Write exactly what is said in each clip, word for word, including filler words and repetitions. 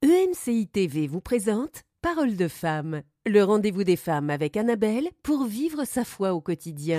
E M C I T V vous présente Parole de femme, le rendez-vous des femmes avec Annabelle pour vivre sa foi au quotidien.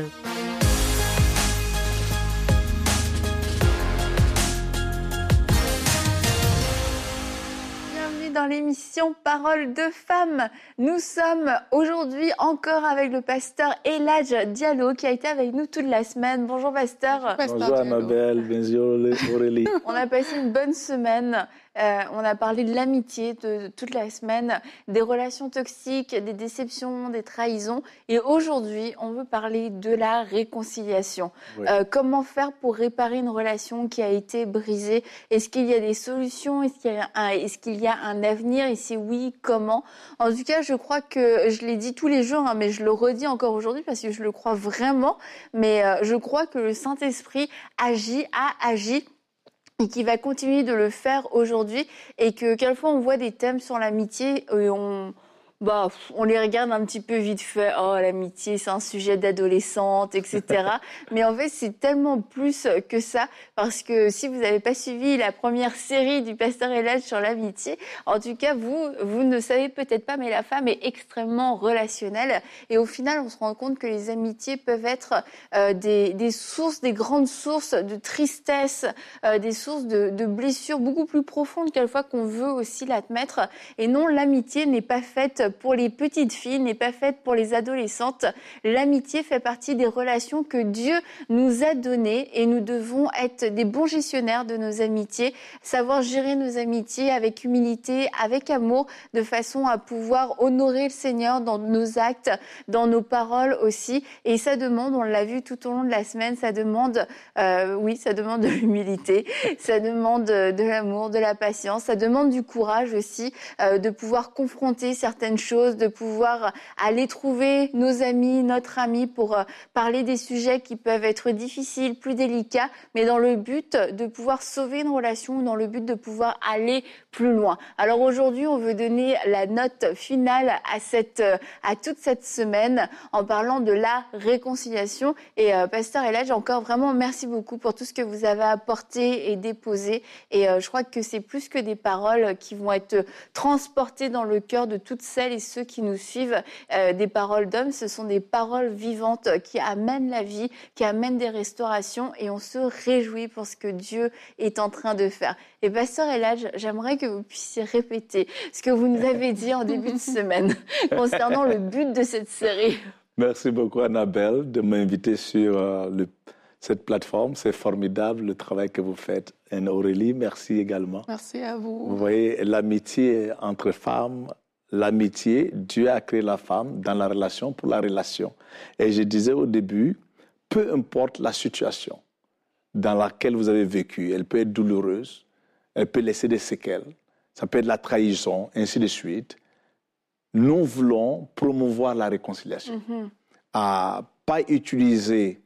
Bienvenue dans l'émission Parole de femme. Nous sommes aujourd'hui encore avec le pasteur Eladj Diallo qui a été avec nous toute la semaine. Bonjour pasteur. Bonjour, bonjour Annabelle, bonjour Aurélie. On a passé une bonne semaine. Euh, on a parlé de l'amitié de, de toute la semaine, des relations toxiques, des déceptions, des trahisons. Et aujourd'hui, on veut parler de la réconciliation. Oui. Euh, comment faire pour réparer une relation qui a été brisée? Est-ce qu'il y a des solutions? Est-ce qu'il y a un, est-ce qu'il y a un avenir? Et si oui, comment? En tout cas, je crois que, je l'ai dit tous les jours, hein, mais je le redis encore aujourd'hui parce que je le crois vraiment. Mais euh, je crois que le Saint-Esprit agit, a agi et qui va continuer de le faire aujourd'hui, et que quelquefois on voit des thèmes sur l'amitié et on, bah, on les regarde un petit peu vite fait. Oh, l'amitié, c'est un sujet d'adolescente, et cetera. Mais en fait, c'est tellement plus que ça, parce que si vous n'avez pas suivi la première série du pasteur Eladj sur l'amitié, en tout cas, vous, vous ne savez peut-être pas, mais la femme est extrêmement relationnelle. Et au final, on se rend compte que les amitiés peuvent être euh, des, des sources, des grandes sources de tristesse, euh, des sources de, de blessures beaucoup plus profondes quelquefois qu'on veut aussi l'admettre. Et non, l'amitié n'est pas faite pour les petites filles, n'est pas faite pour les adolescentes. L'amitié fait partie des relations que Dieu nous a données et nous devons être des bons gestionnaires de nos amitiés, savoir gérer nos amitiés avec humilité, avec amour, de façon à pouvoir honorer le Seigneur dans nos actes, dans nos paroles aussi. Et ça demande, on l'a vu tout au long de la semaine, ça demande, euh, oui, ça demande de l'humilité, ça demande de l'amour, de la patience, ça demande du courage aussi, euh, de pouvoir confronter certaines choses, de pouvoir aller trouver nos amis, notre ami pour parler des sujets qui peuvent être difficiles, plus délicats, mais dans le but de pouvoir sauver une relation, dans le but de pouvoir aller plus loin. Alors aujourd'hui, on veut donner la note finale à cette, à toute cette semaine en parlant de la réconciliation. Et euh, pasteur Eladj, encore vraiment merci beaucoup pour tout ce que vous avez apporté et déposé. Et euh, je crois que c'est plus que des paroles qui vont être transportées dans le cœur de toutes celles et ceux qui nous suivent. Euh, des paroles d'hommes, ce sont des paroles vivantes qui amènent la vie, qui amènent des restaurations, et on se réjouit pour ce que Dieu est en train de faire. Et pasteur Eladj, j'aimerais que vous puissiez répéter ce que vous nous avez dit en début de semaine concernant le but de cette série. Merci beaucoup Annabelle de m'inviter sur euh, le, cette plateforme. C'est formidable le travail que vous faites. Et Aurélie, merci également. Merci à vous. Vous voyez, l'amitié entre femmes, l'amitié, Dieu a créé la femme dans la relation pour la relation. Et je disais au début, peu importe la situation dans laquelle vous avez vécu, elle peut être douloureuse, elle peut laisser des séquelles, ça peut être la trahison, ainsi de suite. Nous voulons promouvoir la réconciliation. Mm-hmm. À pas utiliser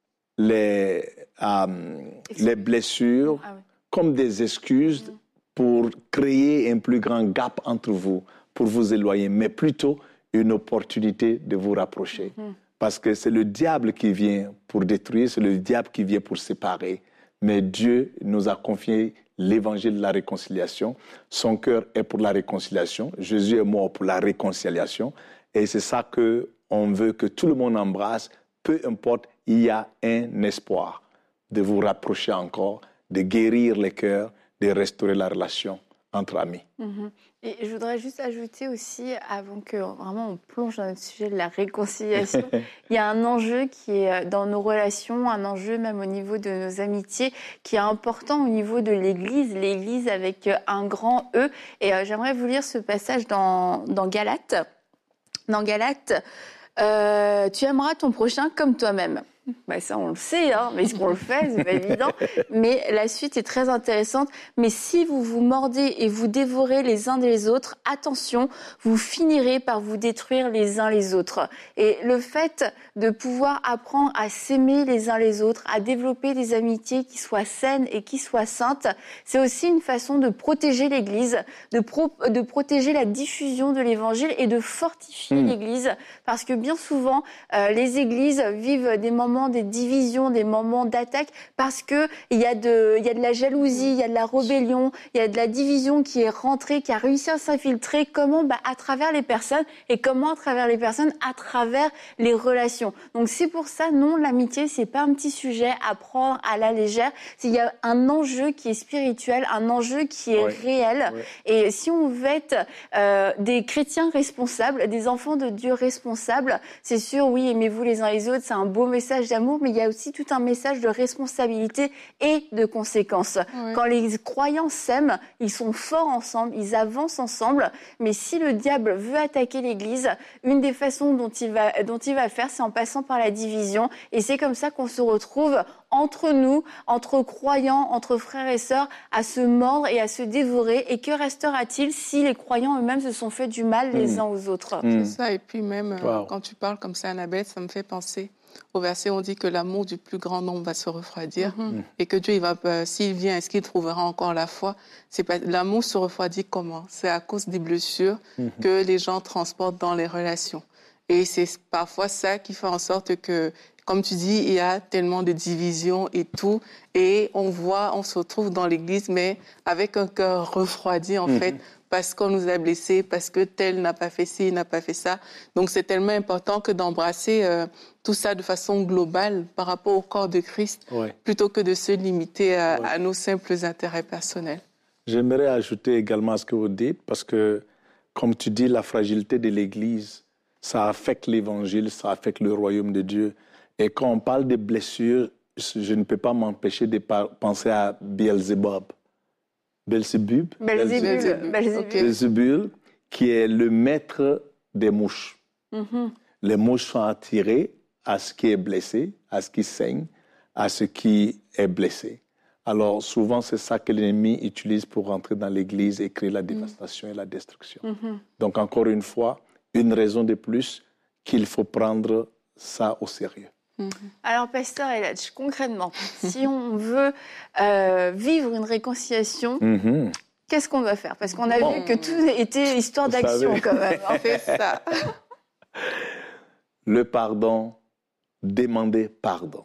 les, euh, les blessures ah oui. comme des excuses mm-hmm. pour créer un plus grand gap entre vous, pour vous éloigner, mais plutôt une opportunité de vous rapprocher. Mm-hmm. Parce que c'est le diable qui vient pour détruire, c'est le diable qui vient pour séparer. Mais Dieu nous a confié l'évangile de la réconciliation. Son cœur est pour la réconciliation. Jésus est mort pour la réconciliation. Et c'est ça qu'on veut que tout le monde embrasse. Peu importe, il y a un espoir de vous rapprocher encore, de guérir les cœurs, de restaurer la relation entre amis. Mm-hmm. Et je voudrais juste ajouter aussi, avant que vraiment on plonge dans le sujet de la réconciliation, il y a un enjeu qui est dans nos relations, un enjeu même au niveau de nos amitiés, qui est important au niveau de l'Église, l'Église avec un grand E. Et euh, j'aimerais vous lire ce passage dans, dans Galates. Dans Galates, euh, tu aimeras ton prochain comme toi-même. Ben ça, on le sait, hein, mais est-ce qu'on le fait? C'est pas évident. Mais la suite est très intéressante. Mais si vous vous mordez et vous dévorez les uns des autres, attention, vous finirez par vous détruire les uns les autres. Et le fait de pouvoir apprendre à s'aimer les uns les autres, à développer des amitiés qui soient saines et qui soient saintes, c'est aussi une façon de protéger l'Église, de, pro- de protéger la diffusion de l'Évangile et de fortifier mmh. l'Église. Parce que bien souvent, euh, les églises vivent des moments moments, des divisions, des moments d'attaque, parce que il y a de, il y a de la jalousie, il y a de la rébellion, il y a de la division qui est rentrée, qui a réussi à s'infiltrer. Comment? Bah, à travers les personnes. Et comment à travers les personnes? À travers les relations. Donc c'est pour ça, non, l'amitié, c'est pas un petit sujet à prendre à la légère. Il y a un enjeu qui est spirituel, un enjeu qui est ouais. réel. Ouais. Et si on veut être euh, des chrétiens responsables, des enfants de Dieu responsables, c'est sûr, oui, aimez-vous les uns les autres, c'est un beau message d'amour, mais il y a aussi tout un message de responsabilité et de conséquences. Ouais. Quand les croyants s'aiment, ils sont forts ensemble, ils avancent ensemble, mais si le diable veut attaquer l'Église, une des façons dont il va, dont il va faire, c'est en passant par la division, et c'est comme ça qu'on se retrouve entre nous, entre croyants, entre frères et sœurs, à se mordre et à se dévorer. Et que restera-t-il si les croyants eux-mêmes se sont fait du mal les mmh. uns aux autres? mmh. C'est ça, et puis même, wow. euh, quand tu parles comme ça, Annabelle, ça me fait penser au verset où on dit que l'amour du plus grand nombre va se refroidir, mmh. et que Dieu, il va, euh, s'il vient, est-ce qu'il trouvera encore la foi? C'est pas, l'amour se refroidit comment? C'est à cause des blessures mmh. que les gens transportent dans les relations. Et c'est parfois ça qui fait en sorte que, comme tu dis, il y a tellement de divisions et tout, et on voit, on se retrouve dans l'église, mais avec un cœur refroidi, en mmh. fait, parce qu'on nous a blessés, parce que tel n'a pas fait ci, n'a pas fait ça. Donc, c'est tellement important que d'embrasser euh, tout ça de façon globale par rapport au corps de Christ, ouais. plutôt que de se limiter à, ouais. à nos simples intérêts personnels. J'aimerais ajouter également à ce que vous dites, parce que, comme tu dis, la fragilité de l'Église, ça affecte l'Évangile, ça affecte le royaume de Dieu. Et quand on parle de blessures, je ne peux pas m'empêcher de penser à Beelzebub. Beelzebub, Beelzebul, Beelzebul, qui est le maître des mouches. Mm-hmm. Les mouches sont attirées à ce qui est blessé, à ce qui saigne, à ce qui est blessé. Alors souvent, c'est ça que l'ennemi utilise pour rentrer dans l'Église et créer la dévastation mm. et la destruction. Mm-hmm. Donc encore une fois, une raison de plus qu'il faut prendre ça au sérieux. Alors, Pasteur Eladj, concrètement, si on veut euh, vivre une réconciliation, mm-hmm. qu'est-ce qu'on doit faire? Parce qu'on a bon. vu que tout était histoire Vous d'action, savez. quand même. En fait, ça. Le pardon, demander pardon.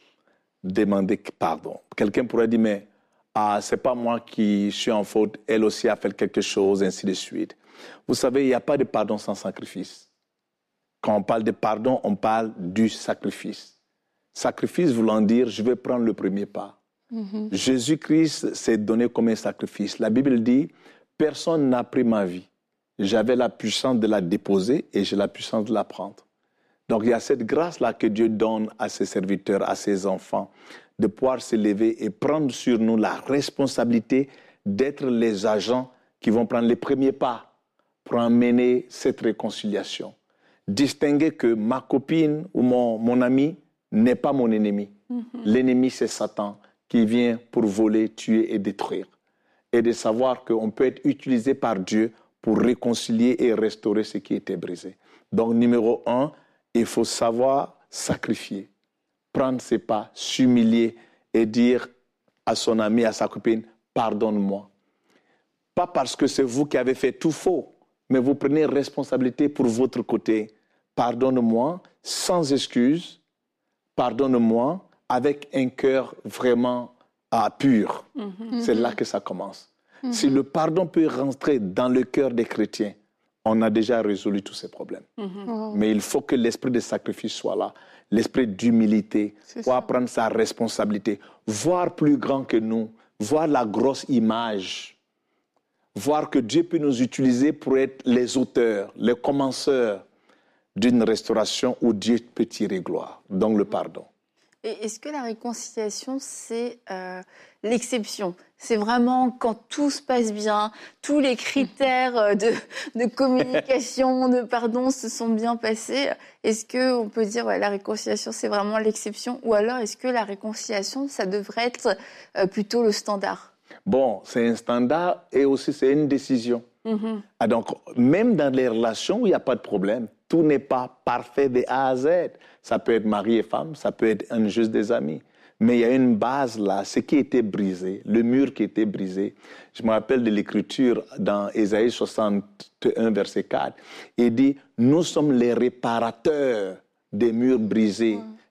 Demander pardon. Quelqu'un pourrait dire, mais ah, c'est pas moi qui suis en faute, elle aussi a fait quelque chose, ainsi de suite. Vous savez, il n'y a pas de pardon sans sacrifice. Quand on parle de pardon, on parle du sacrifice. Sacrifice voulant dire, je vais prendre le premier pas. Mm-hmm. Jésus-Christ s'est donné comme un sacrifice. La Bible dit, personne n'a pris ma vie. J'avais la puissance de la déposer et j'ai la puissance de la prendre. Donc il y a cette grâce-là que Dieu donne à ses serviteurs, à ses enfants, de pouvoir se lever et prendre sur nous la responsabilité d'être les agents qui vont prendre les premiers pas pour amener cette réconciliation. Distinguer que ma copine ou mon, mon ami n'est pas mon ennemi. Mm-hmm. L'ennemi, c'est Satan qui vient pour voler, tuer et détruire. Et de savoir qu'on peut être utilisé par Dieu pour réconcilier et restaurer ce qui était brisé. Donc, numéro un, il faut savoir sacrifier, prendre ses pas, s'humilier et dire à son ami, à sa copine, pardonne-moi. Pas parce que c'est vous qui avez fait tout faux, mais vous prenez responsabilité pour votre côté. Pardonne-moi sans excuse, pardonne-moi avec un cœur vraiment ah, pur. Mm-hmm. C'est là que ça commence. Mm-hmm. Si le pardon peut rentrer dans le cœur des chrétiens, on a déjà résolu tous ces problèmes. Mm-hmm. Oh. Mais il faut que l'esprit de sacrifice soit là, l'esprit d'humilité, pour prendre sa responsabilité, voir plus grand que nous, voir la grosse image, voir que Dieu peut nous utiliser pour être les auteurs, les commenceurs d'une restauration où Dieu peut tirer gloire, donc le pardon. Et est-ce que la réconciliation, c'est euh, l'exception? C'est vraiment quand tout se passe bien, tous les critères de, de communication, de pardon se sont bien passés. Est-ce qu'on peut dire que ouais, la réconciliation, c'est vraiment l'exception? Ou alors, est-ce que la réconciliation, ça devrait être euh, plutôt le standard? Bon, c'est un standard et aussi c'est une décision. Mm-hmm. Ah, donc, même dans les relations où il n'y a pas de problème, tout n'est pas parfait de A à Z. Ça peut être mari et femme, ça peut être un juste des amis. Mais il y a une base là, ce qui était brisé, le mur qui était brisé. Je me rappelle de l'écriture dans Ésaïe soixante et un, verset quatre. Il dit, nous sommes les réparateurs des murs brisés,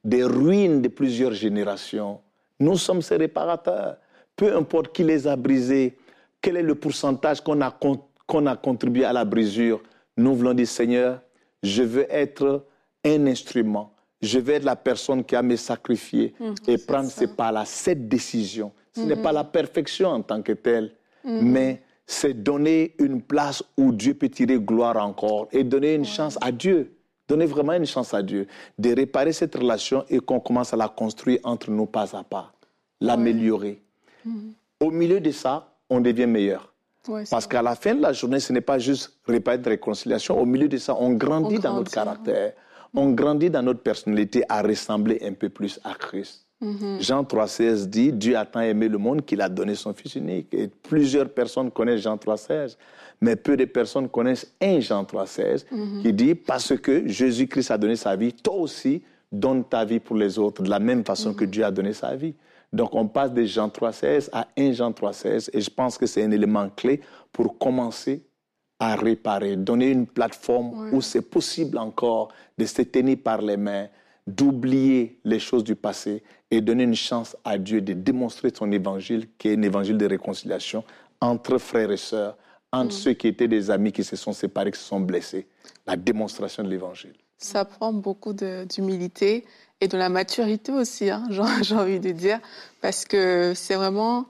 des ruines de plusieurs générations. Nous sommes ces réparateurs. Peu importe qui les a brisés, quel est le pourcentage qu'on a, qu'on a contribué à la brisure, nous voulons dire, Seigneur, je veux être un instrument. Je veux être la personne qui a me sacrifier mmh, et prendre ces pas-là, cette décision. Ce mmh. n'est pas la perfection en tant que telle, mmh. mais c'est donner une place où Dieu peut tirer gloire encore et donner une ouais. chance à Dieu. Donner vraiment une chance à Dieu de réparer cette relation et qu'on commence à la construire entre nous pas à pas, l'améliorer. Ouais. Mmh. Au milieu de ça, on devient meilleur. Ouais, Parce qu'à la fin de la journée, ce n'est pas juste réparer de réconciliation. Au milieu de ça, on grandit on dans grandit, notre caractère. Hein. On grandit dans notre personnalité à ressembler un peu plus à Christ. Mm-hmm. Jean trois seize dit « Dieu a tant aimé le monde qu'il a donné son Fils unique ». Et plusieurs personnes connaissent Jean trois seize, mais peu de personnes connaissent un Jean trois seize mm-hmm. qui dit « Parce que Jésus-Christ a donné sa vie, toi aussi donne ta vie pour les autres, de la même façon mm-hmm. que Dieu a donné sa vie ». Donc on passe de Jean trois seize à un Jean trois seize et je pense que c'est un élément clé pour commencer à réparer, donner une plateforme ouais. où c'est possible encore de se tenir par les mains, d'oublier les choses du passé et donner une chance à Dieu de démontrer son évangile, qui est un évangile de réconciliation entre frères et sœurs, entre mmh. ceux qui étaient des amis qui se sont séparés, qui se sont blessés. La démonstration de l'évangile. Ça prend beaucoup de, d'humilité et de la maturité aussi, hein, j'ai, j'ai envie de dire, parce que c'est vraiment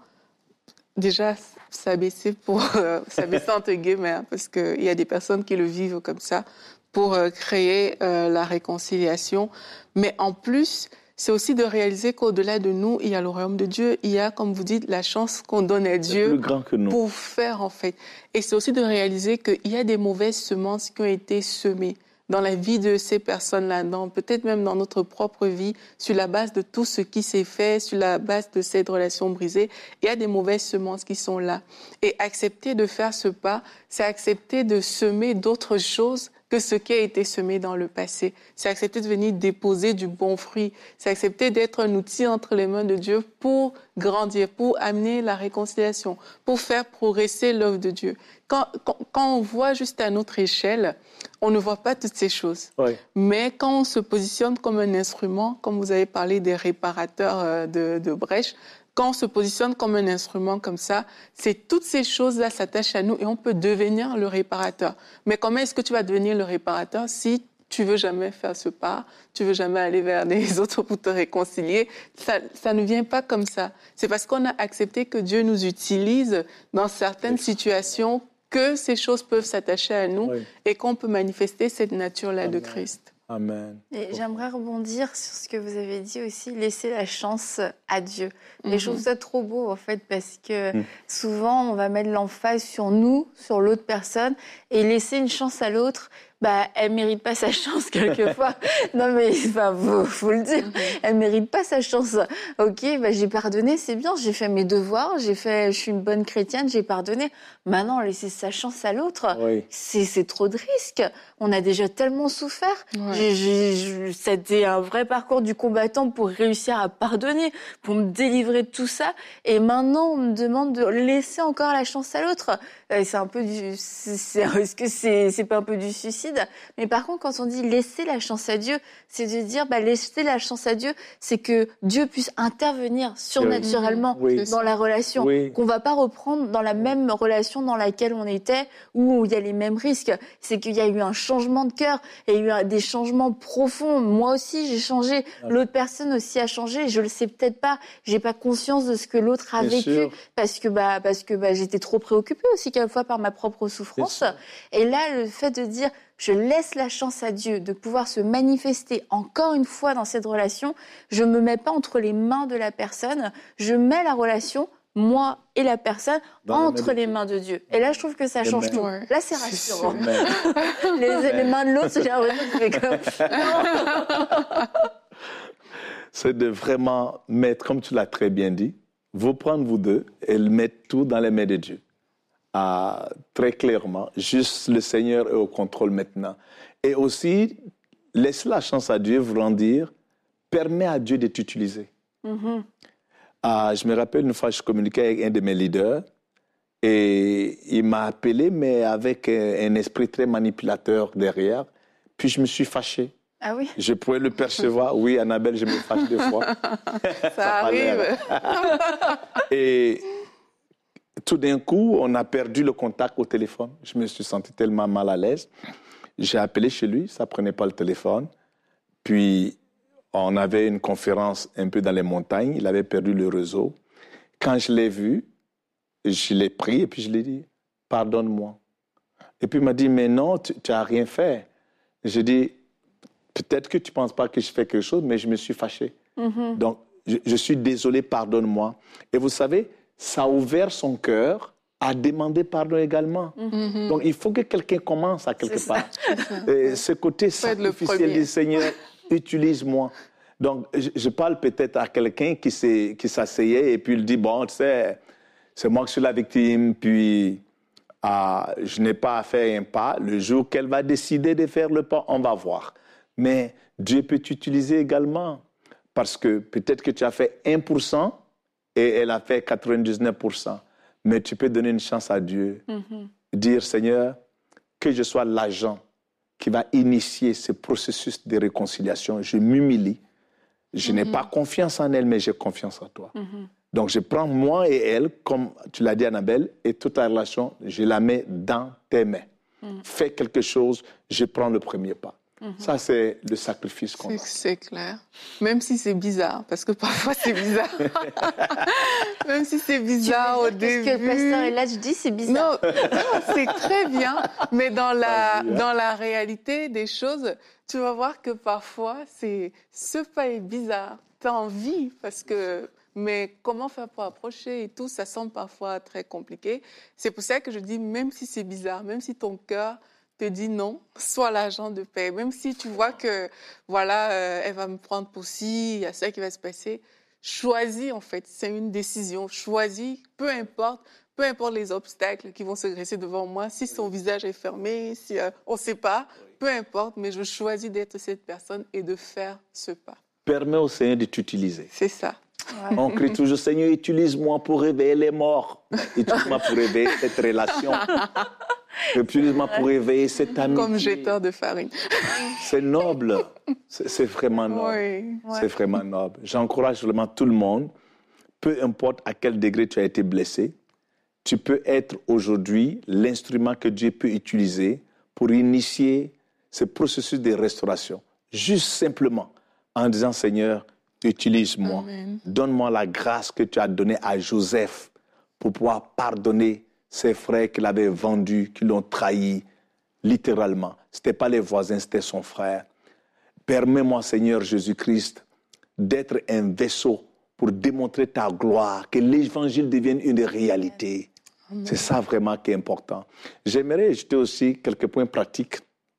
déjà s'abaisser pour euh, s'abaisser entre guillemets, hein, parce qu'il y a des personnes qui le vivent comme ça, pour euh, créer euh, la réconciliation. Mais en plus, c'est aussi de réaliser qu'au-delà de nous, il y a le royaume de Dieu, il y a, comme vous dites, la chance qu'on donne à Dieu plus grand que nous. Pour faire, en fait. Et c'est aussi de réaliser qu'il y a des mauvaises semences qui ont été semées dans la vie de ces personnes-là, dans, peut-être même dans notre propre vie, sur la base de tout ce qui s'est fait, sur la base de cette relation brisée, il y a des mauvaises semences qui sont là. Et accepter de faire ce pas, c'est accepter de semer d'autres choses que ce qui a été semé dans le passé. C'est accepter de venir déposer du bon fruit. C'est accepter d'être un outil entre les mains de Dieu pour grandir, pour amener la réconciliation, pour faire progresser l'œuvre de Dieu. Quand, quand, quand on voit juste à notre échelle, on ne voit pas toutes ces choses. Oui. Mais quand on se positionne comme un instrument, comme vous avez parlé des réparateurs de, de brèches, quand on se positionne comme un instrument comme ça, c'est toutes ces choses-là s'attachent à nous et on peut devenir le réparateur. Mais comment est-ce que tu vas devenir le réparateur si tu veux jamais faire ce pas, tu veux jamais aller vers les autres pour te réconcilier? Ça, ça ne vient pas comme ça. C'est parce qu'on a accepté que Dieu nous utilise dans certaines situations que ces choses peuvent s'attacher à nous oui. et qu'on peut manifester cette nature-là Amen. De Christ. Amen. Et j'aimerais rebondir sur ce que vous avez dit aussi, laisser la chance à Dieu. Mm-hmm. Et je trouve ça trop beau, en fait, parce que mm. souvent, on va mettre l'emphase sur nous, sur l'autre personne, et laisser une chance à l'autre, bah, elle mérite pas sa chance quelquefois. Non, mais enfin, faut, faut le dire, mm-hmm. elle mérite pas sa chance. Ok, bah, j'ai pardonné, c'est bien, j'ai fait mes devoirs, j'ai fait, je suis une bonne chrétienne, j'ai pardonné. Maintenant, laisser sa chance à l'autre, oui. c'est, c'est trop de risques. On a déjà tellement souffert. Ouais. J'ai, j'ai, c'était un vrai parcours du combattant pour réussir à pardonner, pour me délivrer de tout ça. Et maintenant, on me demande de laisser encore la chance à l'autre. C'est un peu du, c'est, c'est, est-ce que c'est, c'est pas un peu du suicide? Mais par contre, quand on dit laisser la chance à Dieu, c'est de dire, bah, laisser la chance à Dieu, c'est que Dieu puisse intervenir surnaturellement oui. dans la relation. Oui. Qu'on va pas reprendre dans la même relation dans laquelle on était, où il y a les mêmes risques. C'est qu'il y a eu un changement de cœur, il y a eu des changements profonds. Moi aussi, j'ai changé. L'autre personne aussi a changé. Je le sais peut-être pas. J'ai pas conscience de ce que l'autre a Bien vécu sûr. parce que bah parce que bah j'étais trop préoccupée aussi quelquefois par ma propre souffrance. Et là, le fait de dire je laisse la chance à Dieu de pouvoir se manifester encore une fois dans cette relation. Je me mets pas entre les mains de la personne. Je mets la relation, moi et la personne, dans entre les mains de Dieu. Et là, je trouve que ça change tout. Ouais. Là, c'est rassurant. C'est les, les mains de l'autre, j'ai l'impression que c'est comme... C'est de vraiment mettre, comme tu l'as très bien dit, vous prendre vous deux et mettre tout dans les mains de Dieu. Ah, très clairement, juste le Seigneur est au contrôle maintenant. Et aussi, laisse la chance à Dieu, voulant dire, permet à Dieu de t'utiliser. Mm-hmm. Ah, je me rappelle une fois, je communiquais avec un de mes leaders et il m'a appelé, mais avec un esprit très manipulateur derrière. Puis je me suis fâché. Ah oui? Je pouvais le percevoir. Oui, Annabelle, je me fâche des fois. Ça, Ça arrive. Et tout d'un coup, on a perdu le contact au téléphone. Je me suis senti tellement mal à l'aise. J'ai appelé chez lui, ça ne prenait pas le téléphone. Puis, on avait une conférence un peu dans les montagnes. Il avait perdu le réseau. Quand je l'ai vu, je l'ai pris et puis je lui ai dit, pardonne-moi. Et puis il m'a dit, mais non, tu n'as rien fait. J'ai dit, peut-être que tu ne penses pas que je fais quelque chose, mais je me suis fâché. Mm-hmm. Donc, je, je suis désolé, pardonne-moi. Et vous savez, ça a ouvert son cœur à demander pardon également. Mm-hmm. Donc, il faut que quelqu'un commence à quelque c'est part. Et ce côté sacrificiel du Seigneur, utilise-moi. Donc, je, je parle peut-être à quelqu'un qui, s'est, qui s'asseyait et puis il dit, bon, tu sais, c'est moi qui suis la victime, puis euh, je n'ai pas fait un pas. Le jour qu'elle va décider de faire le pas, on va voir. Mais Dieu peut t'utiliser également, parce que peut-être que tu as fait un pour cent et elle a fait quatre-vingt-dix-neuf pour cent. Mais tu peux donner une chance à Dieu. Mm-hmm. Dire, Seigneur, que je sois l'agent qui va initier ce processus de réconciliation. Je m'humilie. Je mm-hmm. n'ai pas confiance en elle, mais j'ai confiance en toi. Mm-hmm. Donc, je prends moi et elle, comme tu l'as dit, Annabelle, et toute la relation, je la mets dans tes mains. Mm-hmm. Fais quelque chose, je prends le premier pas. Mm-hmm. Ça, c'est le sacrifice qu'on c'est, a. C'est clair. Même si c'est bizarre, parce que parfois c'est bizarre. Même si c'est bizarre au début. Ce que le pasteur Eladj dit, c'est bizarre. Non, non, c'est très bien. Mais dans la, dans la réalité des choses, tu vas voir que parfois, c'est, ce pas est bizarre. Tu as envie, parce que... Mais comment faire pour approcher et tout, ça semble parfois très compliqué. C'est pour ça que je dis, même si c'est bizarre, même si ton cœur te dit non, sois l'agent de paix. Même si tu vois que, voilà, euh, elle va me prendre pour ci, il y a ça qui va se passer. Choisis, en fait. C'est une décision. Choisis, peu importe, peu importe les obstacles qui vont se dresser devant moi. Si son visage est fermé, si euh, on ne sait pas, peu importe, mais je choisis d'être cette personne et de faire ce pas. Permets au Seigneur de t'utiliser. C'est ça. Ouais. On crie toujours, Seigneur, utilise-moi pour réveiller les morts. Utilise-moi pour réveiller cette relation. Utilise-moi pour réveiller cette amitié. Comme jeteur de farine. C'est noble. C'est, c'est vraiment noble. Oui. C'est ouais. vraiment noble. J'encourage vraiment tout le monde, peu importe à quel degré tu as été blessé, tu peux être aujourd'hui l'instrument que Dieu peut utiliser pour initier ce processus de restauration. Juste simplement en disant, Seigneur, utilise-moi. Amen. Donne-moi la grâce que tu as donnée à Joseph pour pouvoir pardonner ses frères qu'il avait vendus, qui l'ont trahi, littéralement. Ce n'était pas les voisins, c'était son frère. Permets-moi, Seigneur Jésus-Christ, d'être un vaisseau pour démontrer ta gloire, que l'évangile devienne une réalité. Amen. C'est ça vraiment qui est important. J'aimerais ajouter aussi quelques points pratiques.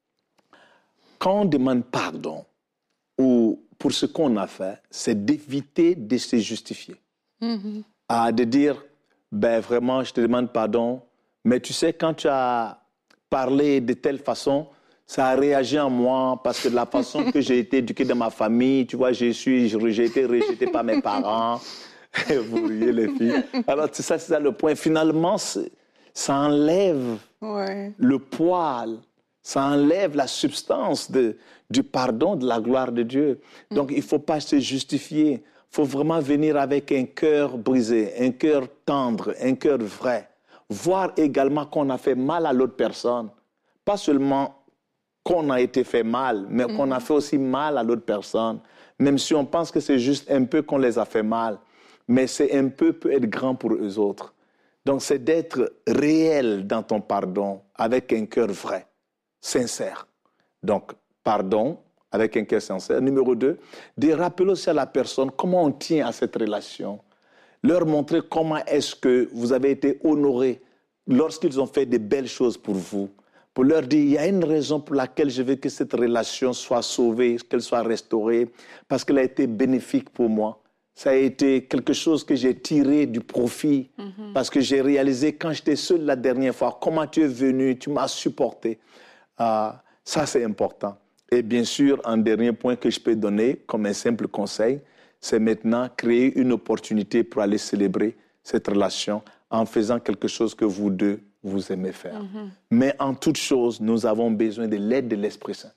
Quand on demande pardon, ou pour ce qu'on a fait, c'est d'éviter de se justifier. Mm-hmm. À de dire, ben vraiment, je te demande pardon, mais tu sais, quand tu as parlé de telle façon, ça a réagi en moi, parce que de la façon que j'ai été éduqué dans ma famille, tu vois, je suis, j'ai été rejeté par mes parents. Vous riez, les filles. Alors, c'est ça, c'est ça le point. Finalement, ça enlève ouais. le poids, ça enlève la substance de, du pardon, de la gloire de Dieu. Donc, il ne faut pas se justifier. Il faut vraiment venir avec un cœur brisé, un cœur tendre, un cœur vrai. Voir également qu'on a fait mal à l'autre personne. Pas seulement qu'on a été fait mal, mais qu'on a fait aussi mal à l'autre personne. Même si on pense que c'est juste un peu qu'on les a fait mal. Mais c'est un peu peut être grand pour eux autres. Donc, c'est d'être réel dans ton pardon, avec un cœur vrai, sincère. Donc, pardon, avec un cœur sincère. Numéro deux, de rappeler aussi à la personne comment on tient à cette relation. Leur montrer comment est-ce que vous avez été honoré lorsqu'ils ont fait de belles choses pour vous. Pour leur dire, il y a une raison pour laquelle je veux que cette relation soit sauvée, qu'elle soit restaurée, parce qu'elle a été bénéfique pour moi. Ça a été quelque chose que j'ai tiré du profit, mm-hmm. parce que j'ai réalisé quand j'étais seul la dernière fois, comment tu es venu, tu m'as supporté. Euh, ça, c'est important. Et bien sûr, un dernier point que je peux donner comme un simple conseil, c'est maintenant créer une opportunité pour aller célébrer cette relation en faisant quelque chose que vous deux, vous aimez faire. Mm-hmm. Mais en toute chose, nous avons besoin de l'aide de l'Esprit Saint.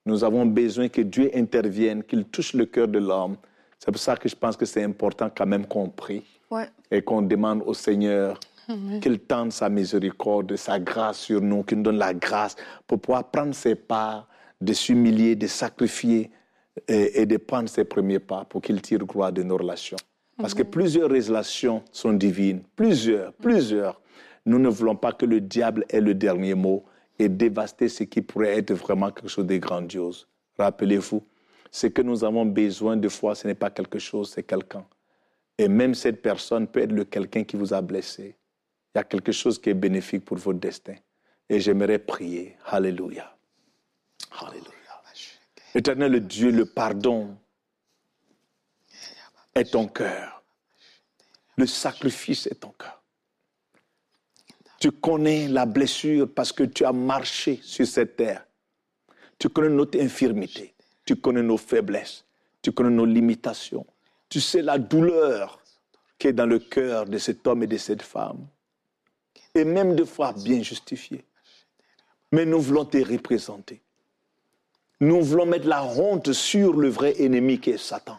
Nous avons besoin que Dieu intervienne, qu'il touche le cœur de l'homme. C'est pour ça que je pense que c'est important quand même qu'on prie Ouais. et qu'on demande au Seigneur Amen. qu'il tende sa miséricorde, sa grâce sur nous, qu'il nous donne la grâce pour pouvoir prendre ses pas, de s'humilier, de sacrifier et, et de prendre ses premiers pas pour qu'il tire gloire de nos relations. Parce que plusieurs relations sont divines, plusieurs, plusieurs. Nous ne voulons pas que le diable ait le dernier mot et dévaster ce qui pourrait être vraiment quelque chose de grandiose. Rappelez-vous, ce que nous avons besoin de foi, ce n'est pas quelque chose, c'est quelqu'un. Et même cette personne peut être le quelqu'un qui vous a blessé. Il y a quelque chose qui est bénéfique pour votre destin. Et j'aimerais prier. Alléluia. Alléluia. Éternel Dieu, le pardon est ton cœur. Le sacrifice est ton cœur. Tu connais la blessure parce que tu as marché sur cette terre. Tu connais notre infirmité. Tu connais nos faiblesses. Tu connais nos limitations. Tu sais la douleur qui est dans le cœur de cet homme et de cette femme. Et même de fois bien justifiée. Mais nous voulons te représenter. Nous voulons mettre la honte sur le vrai ennemi qui est Satan.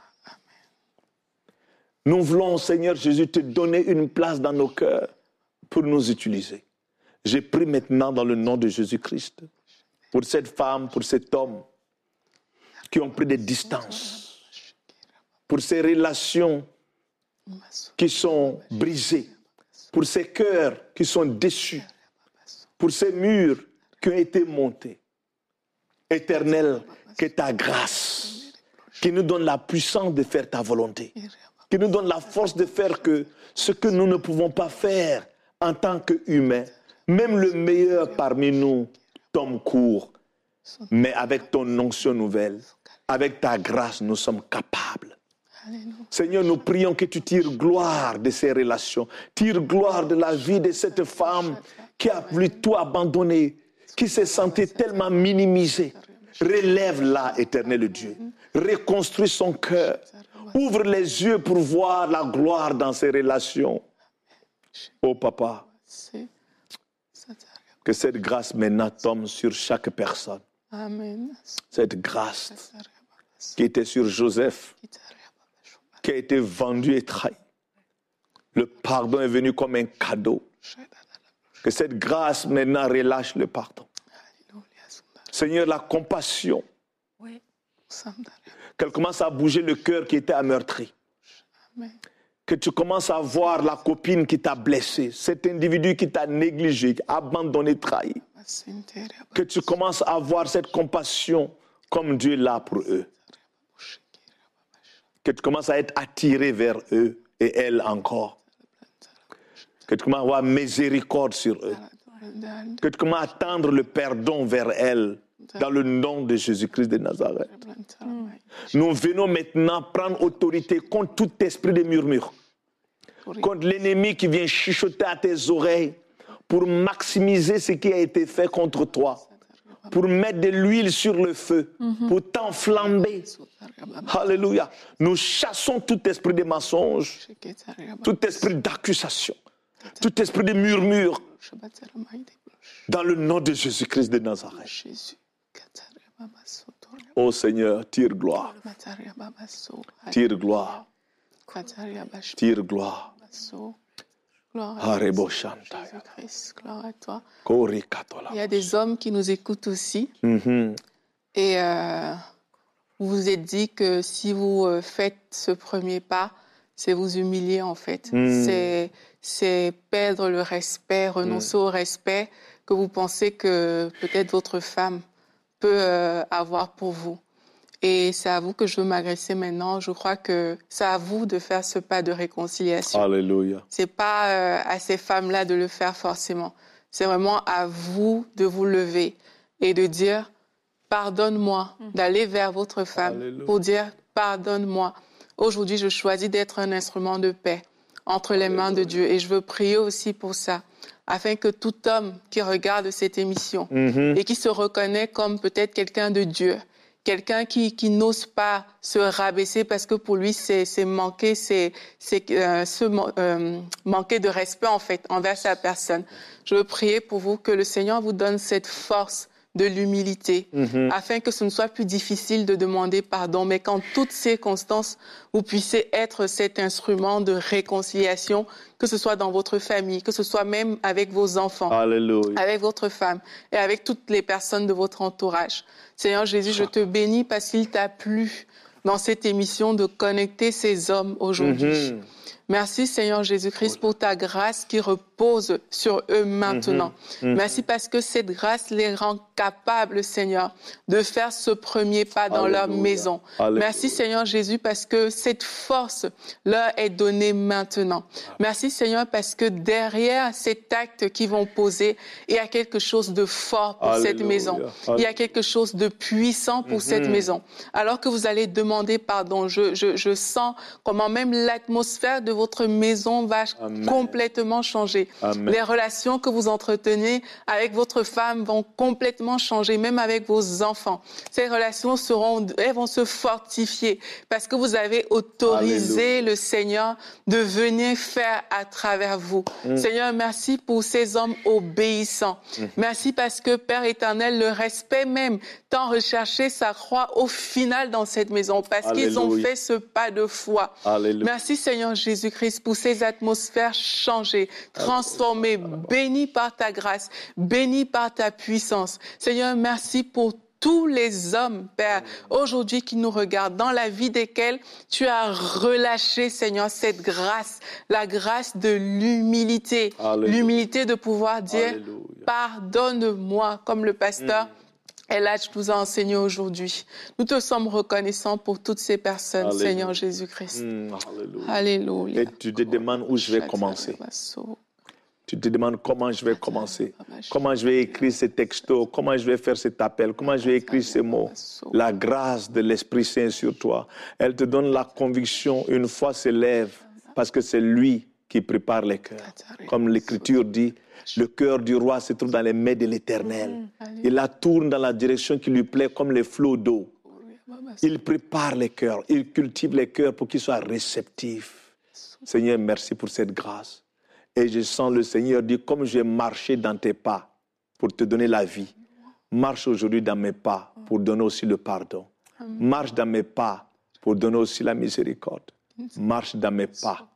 Nous voulons, Seigneur Jésus, te donner une place dans nos cœurs pour nous utiliser. Je prie maintenant dans le nom de Jésus-Christ pour cette femme, pour cet homme qui ont pris des distances, pour ces relations qui sont brisées, pour ces cœurs qui sont déçus, pour ces murs qui ont été montés. Éternel, que ta grâce, qui nous donne la puissance de faire ta volonté, qui nous donne la force de faire que ce que nous ne pouvons pas faire en tant qu'humains, même le meilleur parmi nous tombe court. Mais avec ton onction nouvelle, avec ta grâce, nous sommes capables. Seigneur, nous prions que tu tires gloire de ces relations, tire gloire de la vie de cette femme qui a voulu tout abandonner, qui s'est sentie tellement minimisée. Relève-la, éternel Dieu. Reconstruis son cœur. Ouvre les yeux pour voir la gloire dans ces relations. Oh papa, que cette grâce maintenant tombe sur chaque personne. Amen. Cette grâce qui était sur Joseph, qui a été vendu et trahi. Le pardon est venu comme un cadeau. Que cette grâce maintenant relâche le pardon. Seigneur, la compassion. Oui. Qu'elle commence à bouger le cœur qui était ameurtri. Amen. Que tu commences à voir la copine qui t'a blessé, cet individu qui t'a négligé, abandonné, trahi. Que tu commences à voir cette compassion comme Dieu l'a pour eux. Que tu commences à être attiré vers eux et elles encore. Que tu commences à avoir miséricorde sur eux. Que tu commences à tendre le pardon vers elles dans le nom de Jésus-Christ de Nazareth. Nous venons maintenant prendre autorité contre tout esprit de murmure, contre l'ennemi qui vient chuchoter à tes oreilles pour maximiser ce qui a été fait contre toi, pour mettre de l'huile sur le feu, pour t'enflammer. Alléluia. Nous chassons tout esprit de mensonge, tout esprit d'accusation, tout esprit de murmure, dans le nom de Jésus-Christ de Nazareth. Ô Seigneur, tire gloire. Tire gloire. Tire gloire. Gloire à Jésus-Christ, gloire à toi. Il y a des hommes qui nous écoutent aussi. Mm-hmm. Et euh, vous vous êtes dit que si vous euh, faites ce premier pas, c'est vous humilier en fait. Mm. C'est, c'est perdre le respect, renoncer mm. au respect que vous pensez que peut-être votre femme peut euh, avoir pour vous. Et c'est à vous que je veux m'adresser maintenant. Je crois que c'est à vous de faire ce pas de réconciliation. Alléluia. C'est pas euh, à ces femmes-là de le faire forcément. C'est vraiment à vous de vous lever et de dire « pardonne-moi », mmh. d'aller vers votre femme Alléluia. Pour dire « pardonne-moi ». Aujourd'hui, je choisis d'être un instrument de paix entre les Alléluia. Mains de Dieu. Et je veux prier aussi pour ça, afin que tout homme qui regarde cette émission mmh. et qui se reconnaît comme peut-être quelqu'un de Dieu, quelqu'un qui, qui n'ose pas se rabaisser parce que pour lui, c'est, c'est manquer, c'est, c'est euh, se, euh, manquer de respect, en fait, envers sa personne. Je veux prier pour vous que le Seigneur vous donne cette force de l'humilité, mm-hmm. afin que ce ne soit plus difficile de demander pardon, mais qu'en toutes circonstances, vous puissiez être cet instrument de réconciliation, que ce soit dans votre famille, que ce soit même avec vos enfants, Alléluia. avec votre femme et avec toutes les personnes de votre entourage. Seigneur Jésus, je te bénis parce qu'il t'a plu dans cette émission de connecter ces hommes aujourd'hui. Mm-hmm. Merci Seigneur Jésus-Christ pour ta grâce qui repose sur eux maintenant. Mm-hmm. Mm-hmm. Merci parce que cette grâce les rend capables, Seigneur, de faire ce premier pas dans Alléluia. Leur maison. Alléluia. Merci Seigneur Jésus parce que cette force leur est donnée maintenant. Merci Seigneur parce que derrière cet acte qu'ils vont poser, il y a quelque chose de fort pour Alléluia. Cette maison. Alléluia. Il y a quelque chose de puissant pour mm-hmm. cette maison. Alors que vous allez demander pardon, je, je, je sens comment même l'atmosphère de votre maison va Amen. Complètement changer. Amen. Les relations que vous entretenez avec votre femme vont complètement changer, même avec vos enfants. Ces relations seront, elles vont se fortifier parce que vous avez autorisé Alléluia. Le Seigneur de venir faire à travers vous. Mm. Seigneur, merci pour ces hommes obéissants. Mm. Merci parce que, Père éternel, le respect même, tant recherché, ça croît au final dans cette maison parce Alléluia. Qu'ils ont fait ce pas de foi. Alléluia. Merci Seigneur Jésus. Jésus-Christ, pour ces atmosphères changées, transformées, bénies par ta grâce, bénies par ta puissance. Seigneur, merci pour tous les hommes, Père, aujourd'hui qui nous regardent, dans la vie desquels tu as relâché, Seigneur, cette grâce, la grâce de l'humilité, Alléluia. L'humilité de pouvoir dire Alléluia. Pardonne-moi, comme le pasteur. Mm. Et là, tu nous as enseigné aujourd'hui. Nous te sommes reconnaissants pour toutes ces personnes, Alléluia. Seigneur Jésus-Christ. Mmh, alléluia. Alléluia. Et tu te demandes où je vais commencer. Tu te demandes comment je vais commencer. Comment je vais écrire ces textos. Comment je vais faire cet appel. Comment je vais écrire ces mots. La grâce de l'Esprit Saint sur toi. Elle te donne la conviction, une foi s'élève, parce que c'est lui qui prépare les cœurs. Comme l'Écriture dit, le cœur du roi se trouve dans les mains de l'Éternel. Il la tourne dans la direction qui lui plaît comme les flots d'eau. Il prépare les cœurs, il cultive les cœurs pour qu'ils soient réceptifs. Seigneur, merci pour cette grâce. Et je sens le Seigneur dire, comme je vais marcher dans tes pas pour te donner la vie, marche aujourd'hui dans mes pas pour donner aussi le pardon. Marche dans mes pas pour donner aussi la miséricorde. Marche dans mes pas.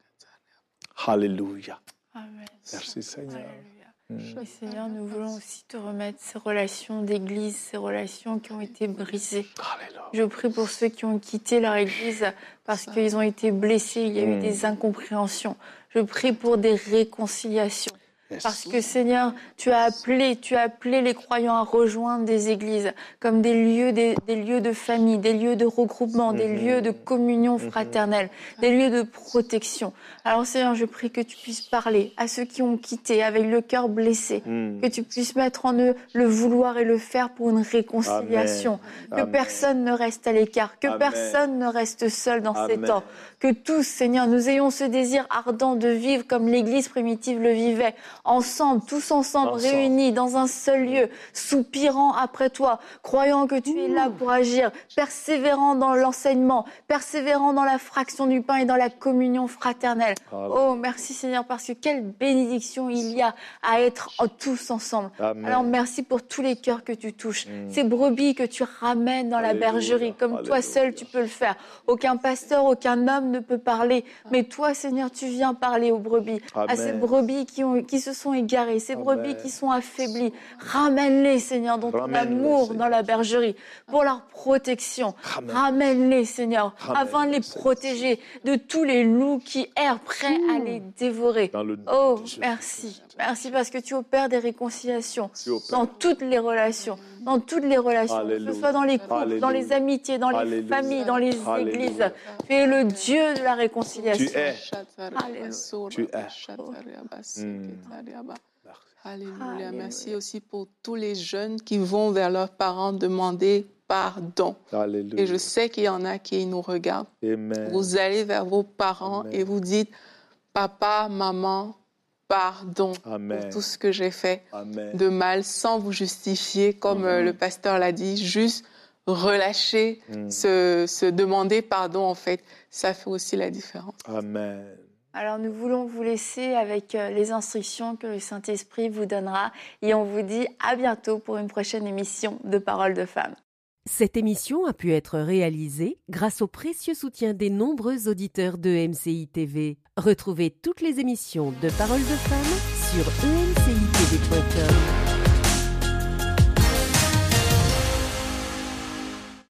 Alléluia. Amen. Merci Seigneur. Alléluia. Mmh. Et Seigneur, nous voulons aussi te remettre ces relations d'église, ces relations qui ont été brisées. Alléluia. Je prie pour ceux qui ont quitté leur église parce qu'ils ont été blessés, il y a mmh. eu des incompréhensions. Je prie pour des réconciliations. Yes. Parce que Seigneur, tu as appelé, tu as appelé les croyants à rejoindre des églises comme des lieux, des, des lieux de famille, des lieux de regroupement, mm-hmm. des lieux de communion fraternelle, mm-hmm. des lieux de protection. Alors Seigneur, je prie que tu puisses parler à ceux qui ont quitté avec le cœur blessé, mm. que tu puisses mettre en eux le vouloir et le faire pour une réconciliation, Amen. Que Amen. Personne ne reste à l'écart, que Amen. Personne ne reste seul dans Amen. Ces temps, que tous, Seigneur, nous ayons ce désir ardent de vivre comme l'Église primitive le vivait, ensemble, tous ensemble, ensemble, réunis dans un seul lieu, soupirant après toi, croyant que tu es là pour agir, persévérant dans l'enseignement, persévérant dans la fraction du pain et dans la communion fraternelle. Amen. Oh, merci Seigneur, parce que quelle bénédiction il y a à être tous ensemble. Amen. Alors merci pour tous les cœurs que tu touches, mm. ces brebis que tu ramènes dans Alléluia. La bergerie, comme Alléluia. Toi seul tu peux le faire. Aucun pasteur, aucun homme ne peut parler, mais toi Seigneur, tu viens parler aux brebis, Amen. À ces brebis qui, ont, qui se sont égarées, ces brebis Amen. Qui sont affaiblies. Ramène-les, Seigneur, dans ton Ramène amour dans la bergerie, pour leur protection. Amen. Ramène-les, Seigneur, Ramène afin de les protéger de tous les loups qui errent prêts mmh. à les dévorer. Oh, merci. Merci parce que tu opères des réconciliations dans toutes les relations, dans toutes les relations, Alléluia. Que ce soit dans les couples, Alléluia. Dans les amitiés, dans les Alléluia. Familles, dans les Alléluia. Églises. Tu es le Dieu de la réconciliation. Tu es. Alléluia. Tu es. Mmh. Alléluia. Merci aussi pour tous les jeunes qui vont vers leurs parents demander pardon. Alléluia. Et je sais qu'il y en a qui nous regardent. Amen. Vous allez vers vos parents Amen. Et vous dites, papa, maman, pardon Amen. Pour tout ce que j'ai fait Amen. De mal, sans vous justifier, comme Amen. Le pasteur l'a dit, juste relâcher, mm. se, se demander pardon, en fait, ça fait aussi la différence. Amen. Alors nous voulons vous laisser avec les instructions que le Saint-Esprit vous donnera et on vous dit à bientôt pour une prochaine émission de Paroles de Femmes. Cette émission a pu être réalisée grâce au précieux soutien des nombreux auditeurs de M C I T V. Retrouvez toutes les émissions de Paroles de Femmes sur e m c i t v point com.